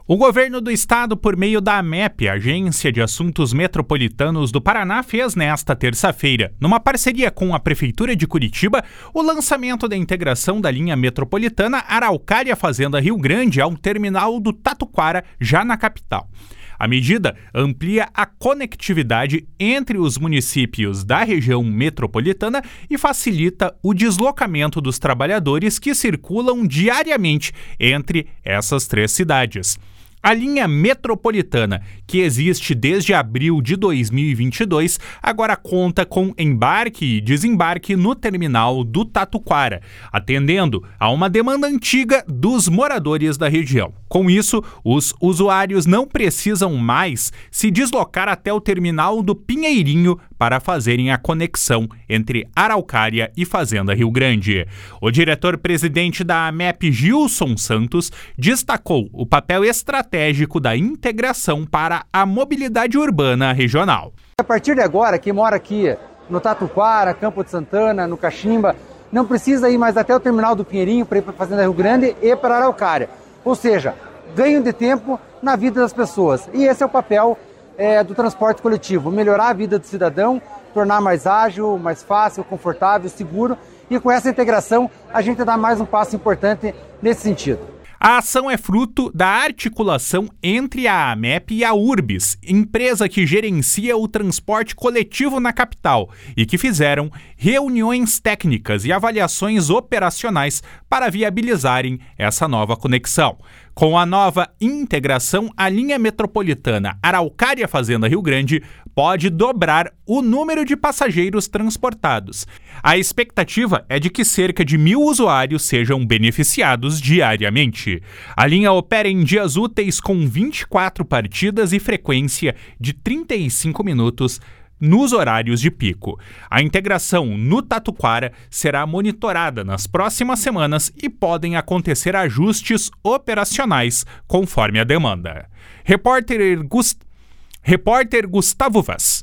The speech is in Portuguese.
O governo do estado, por meio da AMEP, Agência de Assuntos Metropolitanos do Paraná, fez nesta terça-feira, numa parceria com a Prefeitura de Curitiba, o lançamento da integração da linha metropolitana Araucária Fazenda Rio Grande ao terminal do Tatuquara, já na capital. A medida amplia a conectividade entre os municípios da região metropolitana e facilita o deslocamento dos trabalhadores que circulam diariamente entre essas três cidades. A linha metropolitana, que existe desde abril de 2022, agora conta com embarque e desembarque no terminal do Tatuquara, atendendo a uma demanda antiga dos moradores da região. Com isso, os usuários não precisam mais se deslocar até o terminal do Pinheirinho para fazerem a conexão entre Araucária e Fazenda Rio Grande. O diretor-presidente da AMEP, Gilson Santos, destacou o papel estratégico da integração para a mobilidade urbana regional. A partir de agora, quem mora aqui no Tatuquara, Campo de Santana, no Caximba, não precisa ir mais até o terminal do Pinheirinho para ir para a Fazenda Rio Grande e para Araucária. Ou seja, ganho de tempo na vida das pessoas. E esse é o papel do transporte coletivo, melhorar a vida do cidadão, tornar mais ágil, mais fácil, confortável, seguro. E com essa integração, a gente dá mais um passo importante nesse sentido. A ação é fruto da articulação entre a AMEP e a Urbis, empresa que gerencia o transporte coletivo na capital, e que fizeram reuniões técnicas e avaliações operacionais para viabilizarem essa nova conexão. Com a nova integração, a linha metropolitana Araucária Fazenda Rio Grande pode dobrar o número de passageiros transportados. A expectativa é de que cerca de 1.000 usuários sejam beneficiados diariamente. A linha opera em dias úteis com 24 partidas e frequência de 35 minutos nos horários de pico. A integração no Tatuquara será monitorada nas próximas semanas e podem acontecer ajustes operacionais conforme a demanda. Repórter Gustavo Vaz.